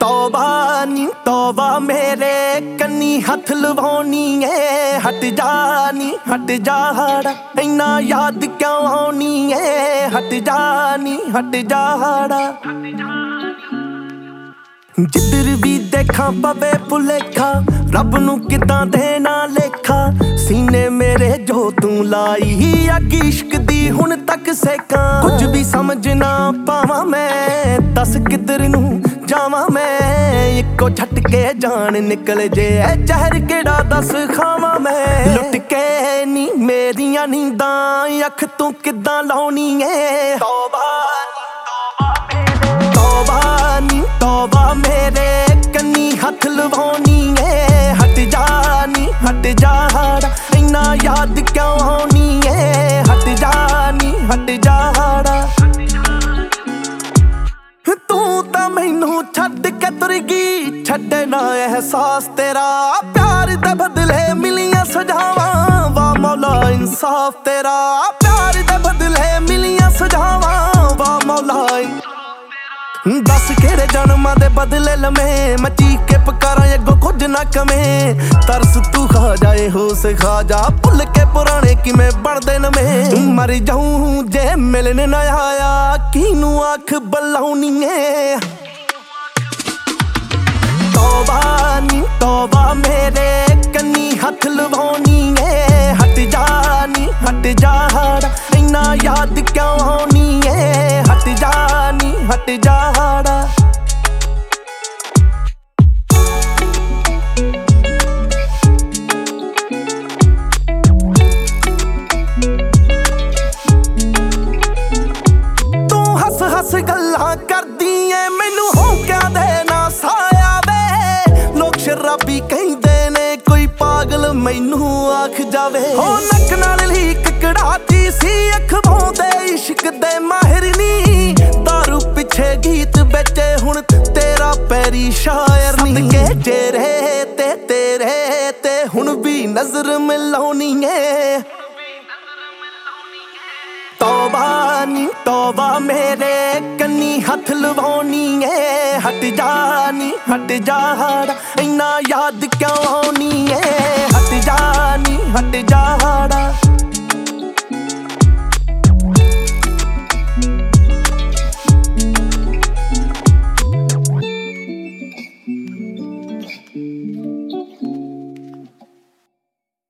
तौबा नी तौबा मेरे कन्नी हथ लवानी है। हट जा हाड़ा इन्ना याद क्यों आनी है। हट जा हाड़ा जिधर भी देखा पवे भुलेखा रब नू किदां देना लेखा। सीने मेरे जो तू लाई अग इश्क दी हुण तक सेका। कुछ भी समझ ना पावां मैं दस किधर नू जावां मैं। इको झटके जान निकल जे जहर केड़ा दस खावां मैं। लुट के नी मेरियां नींदां अख तू किदां लाउणी है। तौबा मेरे कन्नी हथ लवानी है। हट जा हाड़ा इन्ना याद क्यों आनी है। हट जा हाड़ा तू तां मैनू छड्ड के तुर गई। छड्डे ना एहसास तेरा प्यार दे बदले मिलियां सजावां। वाह मौला इंसाफ तेरा प्यार दे बदले मिलियां सजावां। वाह मौला दस केड़े जन्मां दे बदले लमे मैं चीख के पकारां अगों कुछ ना कमे। तरस तू खा जाए हो सिखा जा भुल के पुराने किवें बनदे नवें। मर जाऊं जे मिलने ना आया किनू आख बलाउनी है। तौबा मेरे कन्नी हथ लवानी है। हट जा हाड़ा इन्ना याद क्यों आनी है। हट जा हाड़ा तू हस गल्लां करदी ऐ मैनू होंकियां दे ना साया वे। लोग शराबी कहिंदे ने कोई पागल मैनू आख जावे। हो नक नाल लीक कड़ाती सी अखवाउंदे इश्क दे माहिर नी। दारू पिछे गीत बेचे हुण तेरा पैरी शायर नी। सदके चेहरे ते तेरे ते हुण भी नजर मिलाउनी है। तौबा मेरे कन्नी हथ लवानी है। हट जा हाड़ा इन्ना याद क्यों आनी है।